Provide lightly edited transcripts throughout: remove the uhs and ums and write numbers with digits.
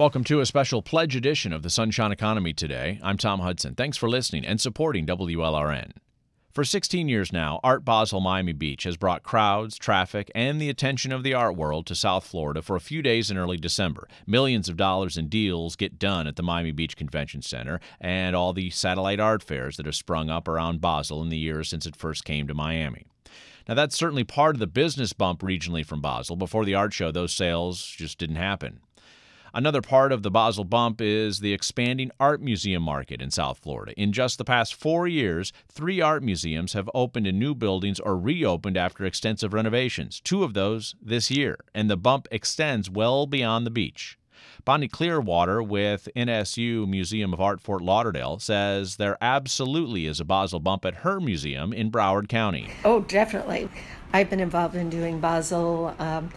Welcome to a special pledge edition of the Sunshine Economy today. I'm Tom Hudson. Thanks for listening and supporting WLRN. For 16 years now, Art Basel Miami Beach has brought crowds, traffic, and the attention of the art world to South Florida for a few days in early December. Millions of dollars in deals get done at the Miami Beach Convention Center and all the satellite art fairs that have sprung up around Basel in the years since it first came to Miami. Now, that's certainly part of the business bump regionally from Basel. Before the art show, those sales just didn't happen. Another part of the Basel bump is the expanding art museum market in South Florida. In just the past 4 years, 3 art museums have opened in new buildings or reopened after extensive renovations, 2 of those this year, and the bump extends well beyond the beach. Bonnie Clearwater with NSU Museum of Art Fort Lauderdale says there absolutely is a Basel bump at her museum in Broward County. Oh, definitely. I've been involved in doing Basel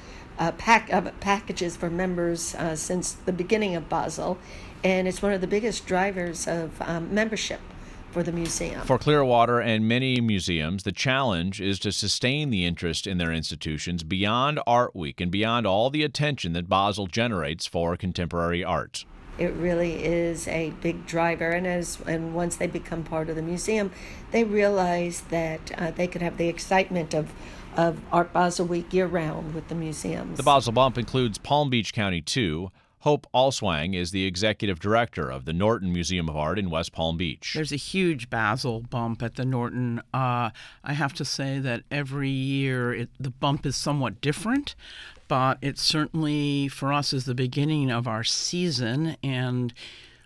packages for members since the beginning of Basel, and it's one of the biggest drivers of membership for the museum. For Clearwater and many museums, the challenge is to sustain the interest in their institutions beyond Art Week and beyond all the attention that Basel generates for contemporary art. It really is a big driver, and once they become part of the museum, they realize that they could have the excitement of Art Basel Week year-round with the museums. The Basel Bump includes Palm Beach County, too. Hope Alswang is the executive director of the Norton Museum of Art in West Palm Beach. There's a huge Basel bump at the Norton. I have to say that every year the bump is somewhat different, but it certainly, for us, is the beginning of our season, and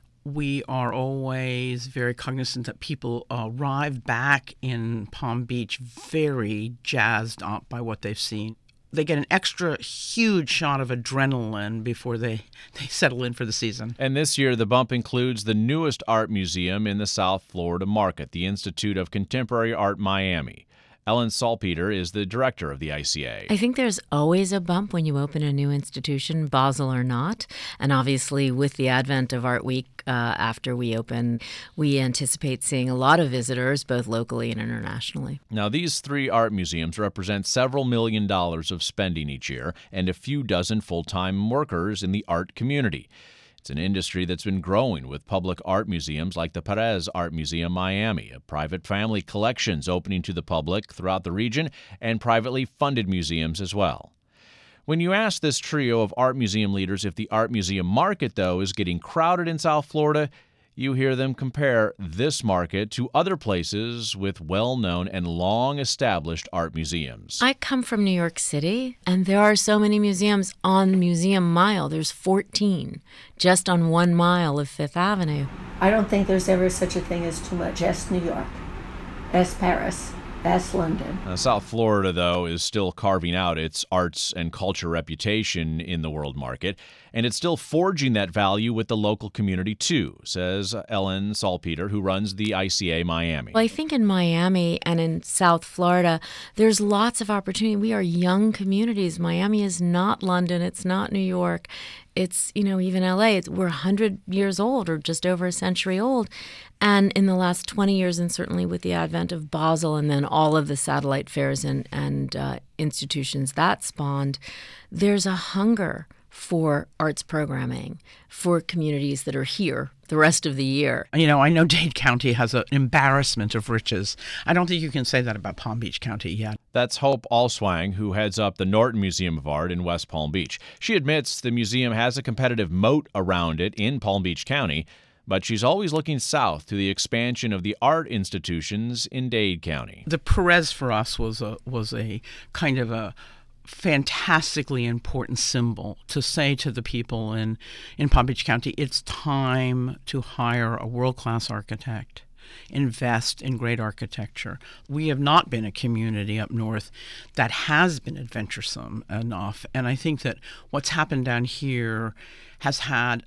we are always very cognizant that people arrive back in Palm Beach very jazzed up by what they've seen. They get an extra huge shot of adrenaline before they settle in for the season. And this year, the bump includes the newest art museum in the South Florida market, the Institute of Contemporary Art Miami. Ellen Salpeter is the director of the ICA. I think there's always a bump when you open a new institution, Basel or not. And obviously, with the advent of Art Week after we open, we anticipate seeing a lot of visitors, both locally and internationally. Now, these 3 art museums represent several $1 million of spending each year and a few dozen full-time workers in the art community. It's an industry that's been growing with public art museums like the Perez Art Museum Miami, a private family collections opening to the public throughout the region, and privately funded museums as well. When you ask this trio of art museum leaders if the art museum market, though, is getting crowded in South Florida, you hear them compare this market to other places with well-known and long-established art museums. I come from New York City, and there are so many museums on Museum Mile. There's 14 just on 1 mile of Fifth Avenue. I don't think there's ever such a thing as too much. That's New York. That's Paris. That's London. South Florida, though, is still carving out its arts and culture reputation in the world market, and it's still forging that value with the local community, too, says Ellen Salpeter, who runs the ICA Miami. Well, I think in Miami and in South Florida, there's lots of opportunity. We are young communities. Miami is not London. It's not New York. It's, even LA. We're 100 years old or just over a century old. And in the last 20 years, and certainly with the advent of Basel and then all of the satellite fairs and institutions that spawned, there's a hunger for arts programming for communities that are here the rest of the year. I know Dade County has an embarrassment of riches. I don't think you can say that about Palm Beach County yet. That's Hope Alswang, who heads up the Norton Museum of Art in West Palm Beach. She admits the museum has a competitive moat around it in Palm Beach County, but she's always looking south to the expansion of the art institutions in Dade County. The Perez for us was a kind of a fantastically important symbol to say to the people in Palm Beach County, it's time to hire a world-class architect, invest in great architecture. We have not been a community up north that has been adventuresome enough, and I think that what's happened down here has had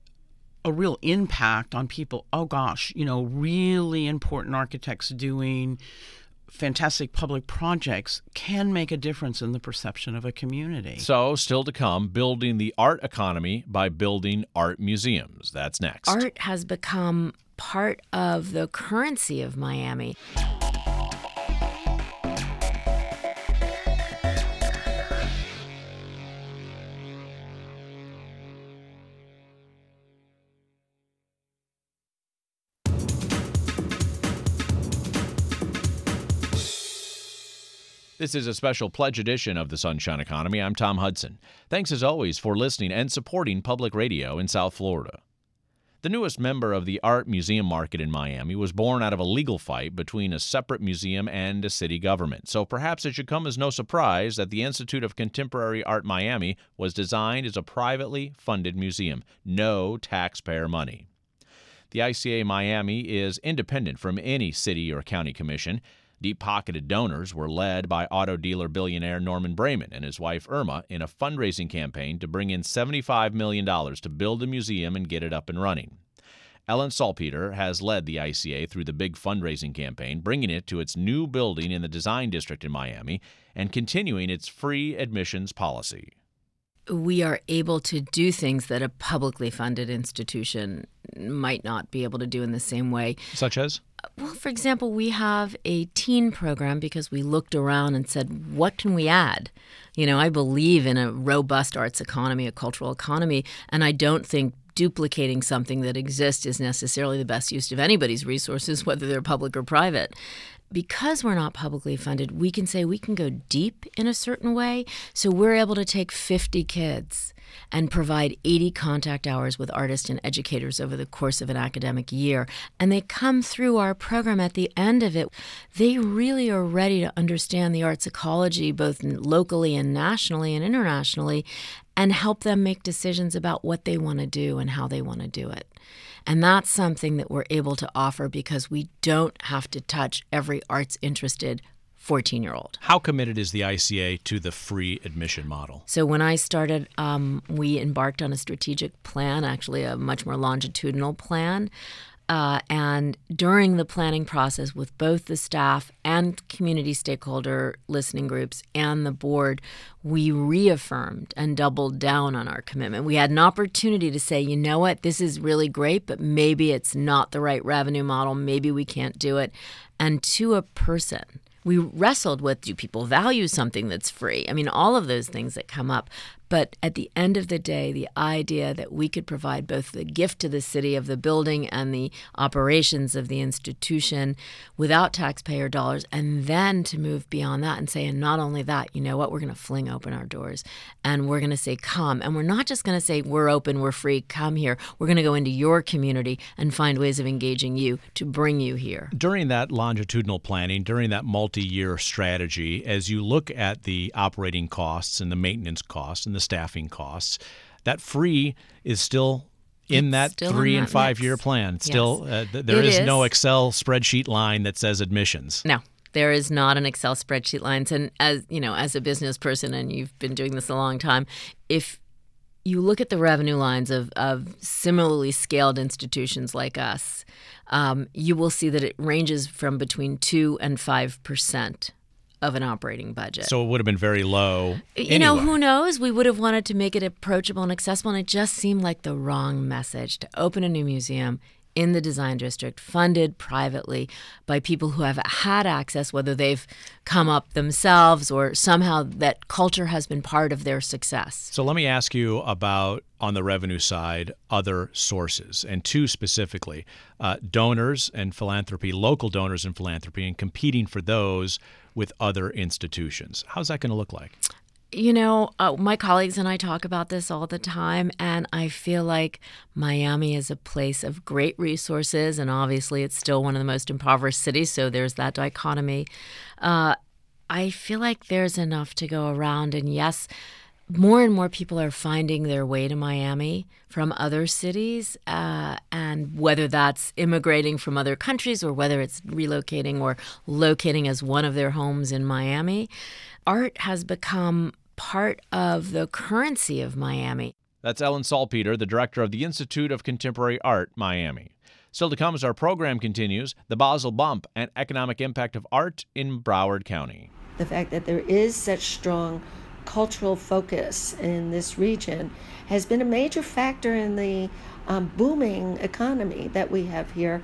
a real impact on people. Oh gosh, really important architects doing fantastic public projects can make a difference in the perception of a community. So, still to come, building the art economy by building art museums. That's next. Art has become part of the currency of Miami. This is a special pledge edition of the Sunshine Economy. I'm Tom Hudson. Thanks as always for listening and supporting public radio in South Florida. The newest member of the art museum market in Miami was born out of a legal fight between a separate museum and a city government. So perhaps it should come as no surprise that the Institute of Contemporary Art Miami was designed as a privately funded museum. No taxpayer money. The ICA Miami is independent from any city or county commission. Deep-pocketed donors were led by auto dealer billionaire Norman Brayman and his wife Irma in a fundraising campaign to bring in $75 million to build a museum and get it up and running. Ellen Salpeter has led the ICA through the big fundraising campaign, bringing it to its new building in the Design District in Miami and continuing its free admissions policy. We are able to do things that a publicly funded institution might not be able to do in the same way. Such as? Well, for example, we have a teen program because we looked around and said, what can we add? You know, I believe in a robust arts economy, a cultural economy, and I don't think duplicating something that exists is necessarily the best use of anybody's resources, whether they're public or private. Because we're not publicly funded, we can say we can go deep in a certain way. So we're able to take 50 kids and provide 80 contact hours with artists and educators over the course of an academic year. And they come through our program at the end of it. They really are ready to understand the arts ecology, both locally and nationally and internationally, and help them make decisions about what they want to do and how they want to do it. And that's something that we're able to offer because we don't have to touch every arts-interested 14-year-old. How committed is the ICA to the free admission model? So when I started, we embarked on a strategic plan, actually a much more longitudinal plan. And during the planning process with both the staff and community stakeholder listening groups and the board, we reaffirmed and doubled down on our commitment. We had an opportunity to say, you know what, this is really great, but maybe it's not the right revenue model. Maybe we can't do it. And to a person, we wrestled with, do people value something that's free? I mean, all of those things that come up. But at the end of the day, the idea that we could provide both the gift to the city of the building and the operations of the institution without taxpayer dollars, and then to move beyond that and say, and not only that, you know what, we're going to fling open our doors and we're going to say, come. And we're not just going to say, we're open, we're free, come here. We're going to go into your community and find ways of engaging you to bring you here. During that longitudinal planning, during that multi-year strategy, as you look at the operating costs and the maintenance costs and the staffing costs, that free is still in that 3 and 5 year plan. Still, there is no Excel spreadsheet line that says admissions. No, there is not an Excel spreadsheet line. And as you know, as a business person, and you've been doing this a long time, if you look at the revenue lines of similarly scaled institutions like us, you will see that it ranges from between 2 and 5% of an operating budget. So it would have been very low anyway. You know, who knows? We would have wanted to make it approachable and accessible, and it just seemed like the wrong message to open a new museum in the Design District, funded privately by people who have had access, whether they've come up themselves or somehow that culture has been part of their success. So let me ask you about, on the revenue side, other sources, and two specifically, donors and philanthropy, local donors and philanthropy, and competing for those with other institutions. How's that going to look like? You know, my colleagues and I talk about this all the time, and I feel like Miami is a place of great resources, and obviously it's still one of the most impoverished cities, so there's that dichotomy. I feel like there's enough to go around, and yes, more and more people are finding their way to Miami from other cities, and whether that's immigrating from other countries or whether it's relocating or locating as one of their homes in Miami, art has become part of the currency of Miami. That's Ellen Salpeter, the director of the Institute of Contemporary Art, Miami. Still to come as our program continues, the Basel Bump and economic impact of art in Broward County. The fact that there is such strong cultural focus in this region has been a major factor in the booming economy that we have here.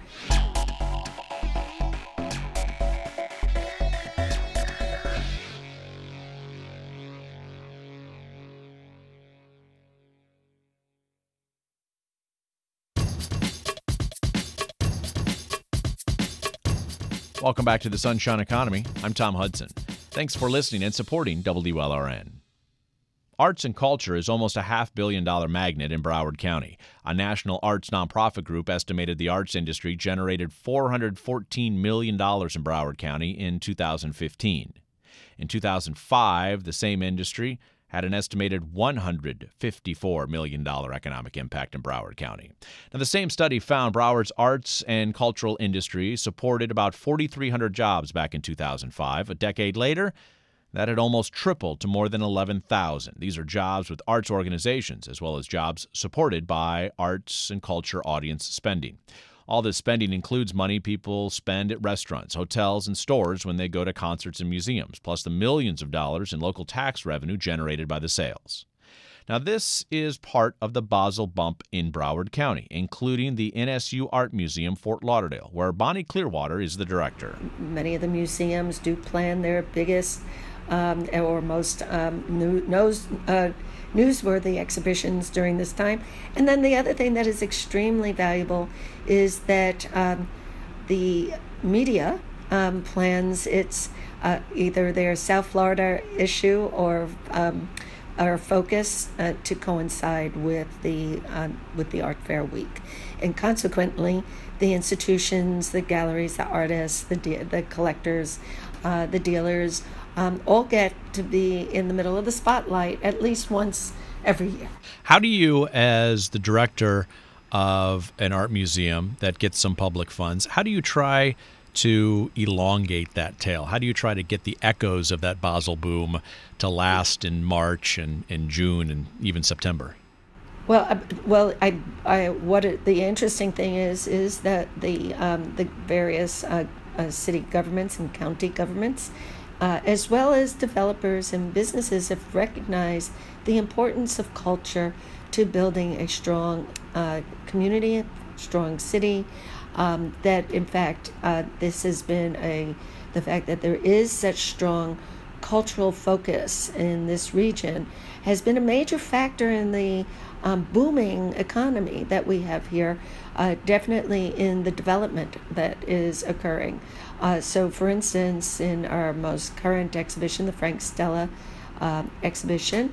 Welcome back to the Sunshine Economy. I'm Tom Hudson. Thanks for listening and supporting WLRN. Arts and culture is almost a $500 million magnet in Broward County. A national arts nonprofit group estimated the arts industry generated $414 million in Broward County in 2015. In 2005, the same industry had an estimated $154 million economic impact in Broward County. Now, the same study found Broward's arts and cultural industry supported about 4,300 jobs back in 2005. A decade later, that had almost tripled to more than 11,000. These are jobs with arts organizations, as well as jobs supported by arts and culture audience spending. All this spending includes money people spend at restaurants, hotels, and stores when they go to concerts and museums, plus the millions of dollars in local tax revenue generated by the sales. Now, this is part of the Basel Bump in Broward County, including the NSU Art Museum, Fort Lauderdale, where Bonnie Clearwater is the director. Many of the museums do plan their biggest or most newsworthy exhibitions during this time. And then the other thing that is extremely valuable is that the media plans its either their South Florida issue or focus to coincide with the Art Fair Week, and consequently, the institutions, the galleries, the artists, the collectors, the dealers, all get to be in the middle of the spotlight at least once every year. How do you, as the director of an art museum that gets some public funds, how do you try to elongate that tail? How do you try to get the echoes of that Basel boom to last in March and in June and even September? The interesting thing is that the various city governments and county governments, as well as developers and businesses, have recognized the importance of culture to building a strong community, a strong city. That in fact, this has been the fact that there is such strong cultural focus in this region has been a major factor in the booming economy that we have here, definitely in the development that is occurring. So for instance, in our most current exhibition, the Frank Stella exhibition,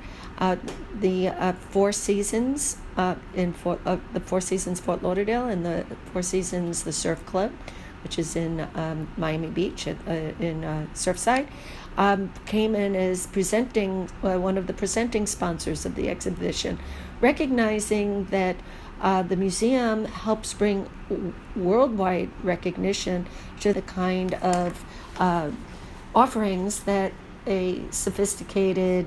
the Four Seasons the Four Seasons Fort Lauderdale and the Four Seasons the Surf Club, which is in Miami Beach in Surfside, came in as presenting one of the presenting sponsors of the exhibition, recognizing that the museum helps bring worldwide recognition to the kind of offerings that a sophisticated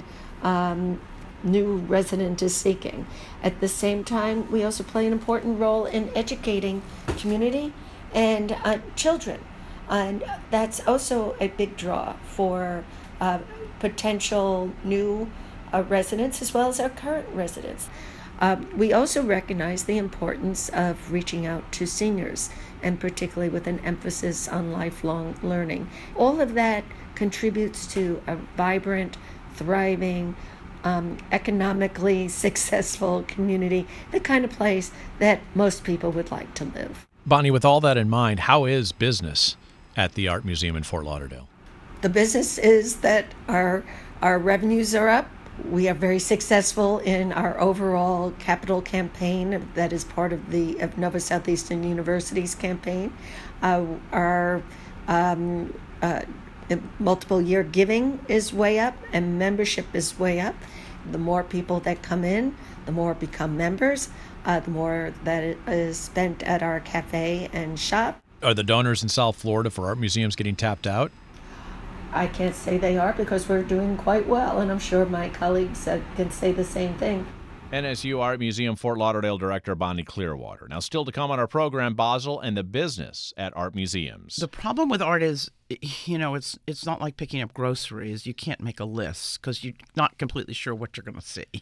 new resident is seeking. At the same time, we also play an important role in educating community and children. And that's also a big draw for potential new residents as well as our current residents. We also recognize the importance of reaching out to seniors, and particularly with an emphasis on lifelong learning. All of that contributes to a vibrant, thriving, economically successful community, the kind of place that most people would like to live. Bonnie, with all that in mind, how is business at the Art Museum in Fort Lauderdale? The business is that our revenues are up. We are very successful in our overall capital campaign that is part of the Nova Southeastern University's campaign. Our multiple year giving is way up and membership is way up. The more people that come in, the more become members, the more that is spent at our cafe and shop. Are the donors in South Florida for art museums getting tapped out? I can't say they are because we're doing quite well, and I'm sure my colleagues can say the same thing. NSU Art Museum Fort Lauderdale Director Bonnie Clearwater. Now, still to come on our program, Basel and the business at art museums. The problem with art is, it's not like picking up groceries. You can't make a list because you're not completely sure what you're going to see.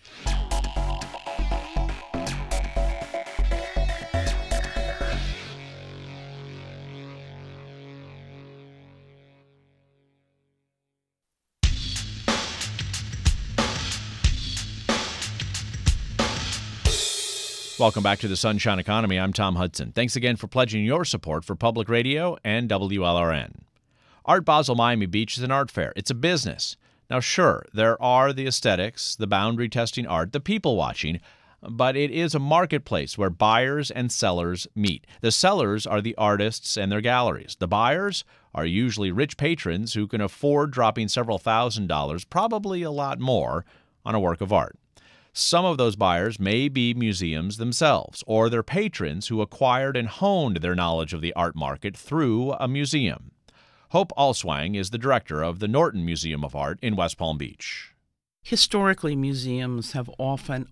Welcome back to the Sunshine Economy. I'm Tom Hudson. Thanks again for pledging your support for public radio and WLRN. Art Basel Miami Beach is an art fair. It's a business. Now, sure, there are the aesthetics, the boundary-testing art, the people-watching, but it is a marketplace where buyers and sellers meet. The sellers are the artists and their galleries. The buyers are usually rich patrons who can afford dropping several $1,000s, probably a lot more, on a work of art. Some of those buyers may be museums themselves, or their patrons who acquired and honed their knowledge of the art market through a museum. Hope Alswang is the director of the Norton Museum of Art in West Palm Beach. Historically, museums have often,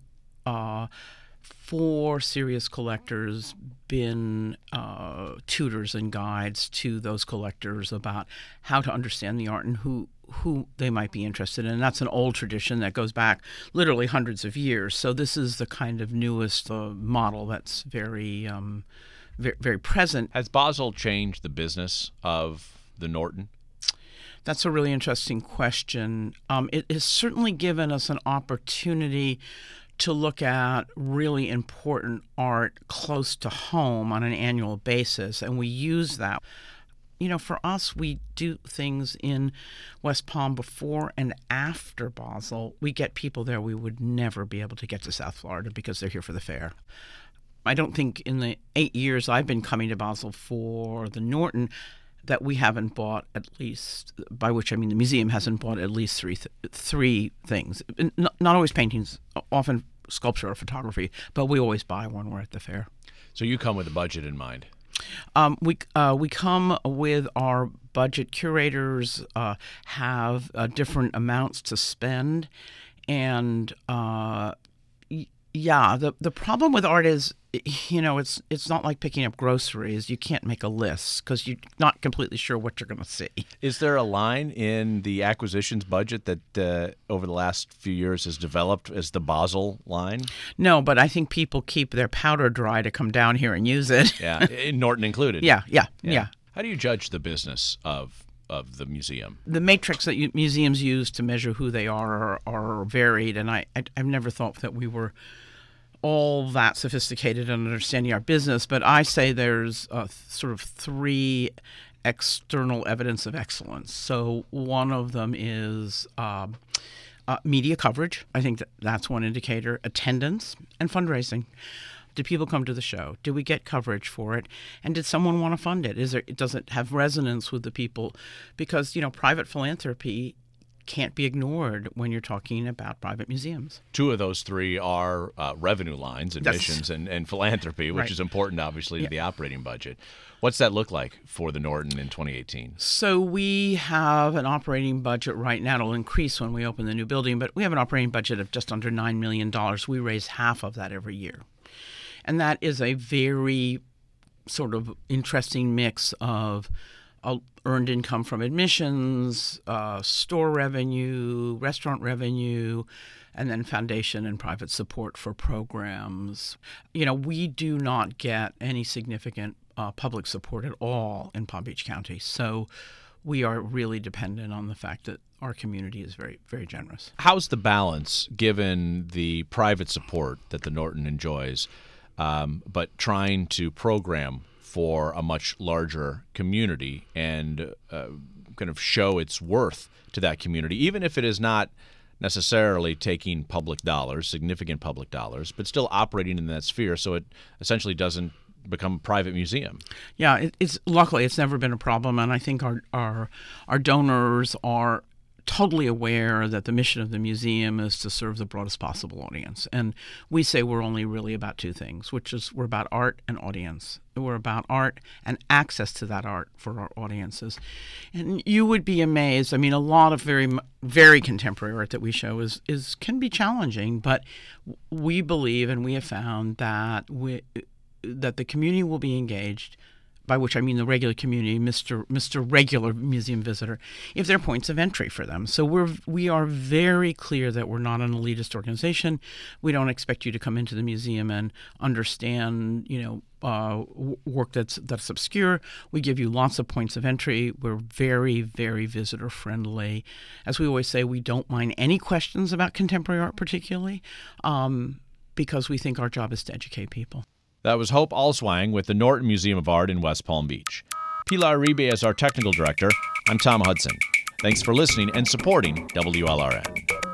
for serious collectors, been tutors and guides to those collectors about how to understand the art and who they might be interested in. And that's an old tradition that goes back literally hundreds of years. So this is the kind of newest model that's very, very present. Has Basel changed the business of the Norton? That's a really interesting question. It has certainly given us an opportunity to look at really important art close to home on an annual basis, and we use that. You know, for us, we do things in West Palm before and after Basel. We get people there we would never be able to get to South Florida because they're here for the fair. I don't think in the 8 years I've been coming to Basel for the Norton that we haven't bought at least, by which I mean the museum hasn't bought at least three things. Not always paintings, often sculpture or photography, but we always buy when we're at the fair. So you come with a budget in mind. We come with our budget. Curators have different amounts to spend, and the problem with art is, you know, it's not like picking up groceries. You can't make a list because you're not completely sure what you're going to see. Is there a line in the acquisitions budget that over the last few years has developed as the Basel line? No, but I think people keep their powder dry to come down here and use it. Yeah, Norton included. Yeah. How do you judge the business of the museum? The matrix that museums use to measure who they are varied, and I've never thought that we were all that sophisticated in understanding our business, but I say there's sort of three external evidence of excellence. So one of them is media coverage. I think that's one indicator. Attendance and fundraising. Did people come to the show? Did we get coverage for it? And did someone want to fund it? Does it have resonance with the people? Because, you know, private philanthropy can't be ignored when you're talking about private museums. Two of those three are revenue lines, admissions and philanthropy, which right. is important, obviously, to the operating budget. What's that look like for the Norton in 2018? So we have an operating budget right now. It'll increase when we open the new building, but we have an operating budget of just under $9 million. We raise half of that every year. And that is a very sort of interesting mix of earned income from admissions, store revenue, restaurant revenue, and then foundation and private support for programs. You know, we do not get any significant public support at all in Palm Beach County. So we are really dependent on the fact that our community is very, very generous. How's the balance, given the private support that the Norton enjoys, but trying to program for a much larger community and kind of show its worth to that community, even if it is not necessarily taking public dollars, significant public dollars, but still operating in that sphere so it essentially doesn't become a private museum? Yeah, luckily it's never been a problem, and I think our donors are totally aware that the mission of the museum is to serve the broadest possible audience. And we say we're only really about two things, which is we're about art and audience. We're about art and access to that art for our audiences. And you would be amazed. I mean, a lot of very, very contemporary art that we show can be challenging, but we believe and we have found that that the community will be engaged, by which I mean the regular community, Mr. Regular Museum Visitor, if there are points of entry for them. So we are very clear that we're not an elitist organization. We don't expect you to come into the museum and understand, work that's obscure. We give you lots of points of entry. We're very, very visitor friendly. As we always say, we don't mind any questions about contemporary art particularly, because we think our job is to educate people. That was Hope Alswang with the Norton Museum of Art in West Palm Beach. Pilar Uribe is our technical director. I'm Tom Hudson. Thanks for listening and supporting WLRN.